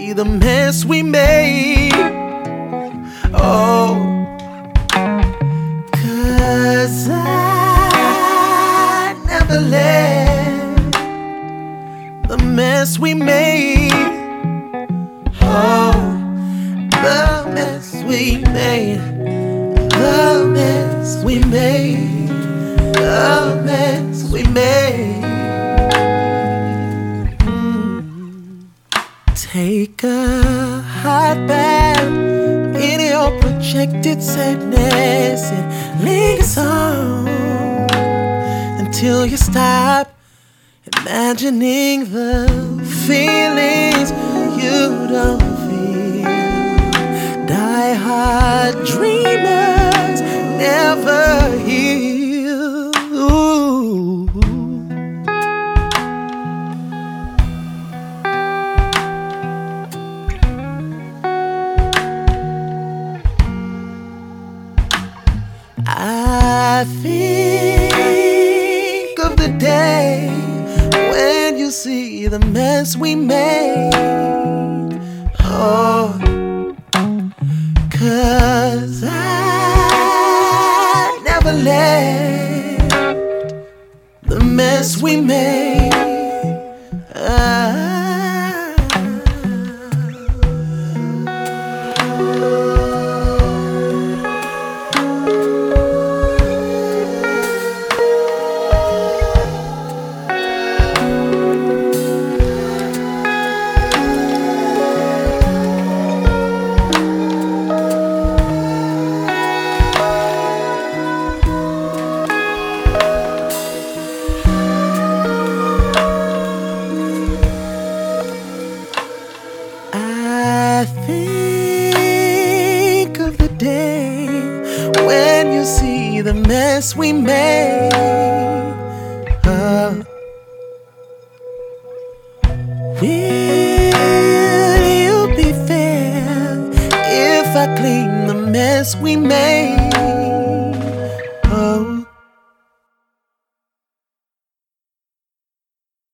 see the mess we made. Oh, 'cause I never let the mess we made. Oh, the mess we made. The mess we made. The mess we made. Take a hot bath in your projected sadness and lingers on until you stop imagining the feelings you don't feel. Die-hard dreamers never heal. Ooh. I think of the day when you see the mess we made. Oh, 'cause I never let the mess we made. I think of the day when you see the mess we made. Will you be fair if I clean the mess we made?